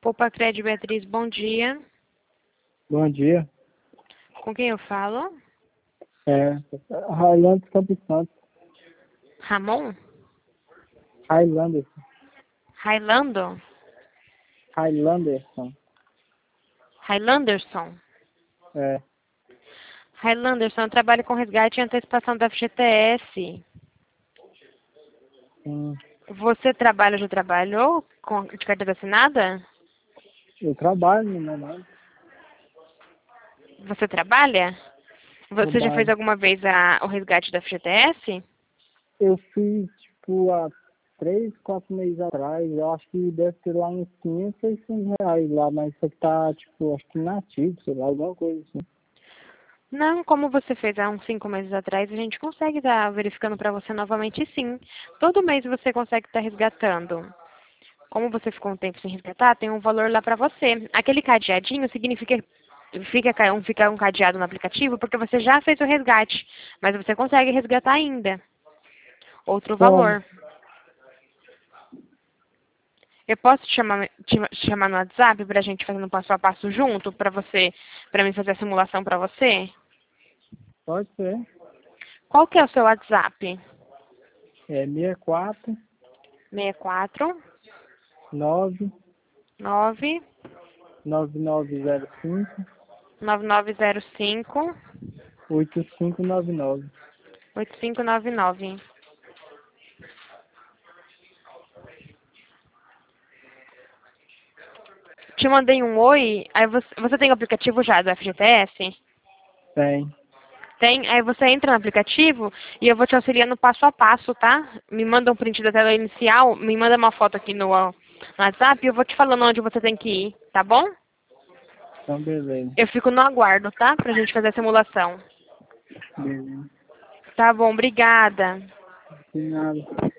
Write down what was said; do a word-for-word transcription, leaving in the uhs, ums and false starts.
Poupa-Cred Beatriz, bom dia. Bom dia. Com quem eu falo? É, Highlanders Campos Santos. Ramon? Highlanders. Highlando? Highlanderson. Highlanderson? É. Highlanderson, eu trabalho com resgate e antecipação da F G T S. Hum, Você trabalha, já trabalhou com, de carteira assinada? eu trabalho, né, mano? Você trabalha? Você já fez Trabalho. alguma vez a, o resgate da F G T S? Eu fiz, tipo, há três, quatro meses atrás. Eu acho que deve ter lá uns quinhentos, seiscentos reais lá, mas isso aqui tá, tipo, acho que inativo, sei lá, alguma coisa assim. Não, como você fez há uns cinco meses atrás, a gente consegue estar verificando para você novamente, sim. Todo mês você consegue estar resgatando. Como você ficou um tempo sem resgatar, tem um valor lá para você. Aquele cadeadinho significa fica ca- um, fica um cadeado no aplicativo porque você já fez o resgate, mas você consegue resgatar ainda. Outro Como? valor. Eu posso te chamar, te chamar no WhatsApp para a gente fazer um passo a passo junto, para você, para mim fazer a simulação para você? Pode ser. Qual que é o seu WhatsApp? É seis quatro seis quatro nove nove nove nove zero cinco nove nove zero cinco oito cinco nove nove. oito cinco nove nove. Te mandei um oi, aí você, você tem o aplicativo já do F G T S? Tem. Tem? Aí você entra no aplicativo e eu vou te auxiliar no passo a passo, tá? Me manda um print da tela inicial, me manda uma foto aqui no, no WhatsApp e eu vou te falando onde você tem que ir, tá bom? Então, beleza. Eu fico no aguardo, tá? Pra gente fazer a simulação. Beleza. Tá bom, obrigada. De nada.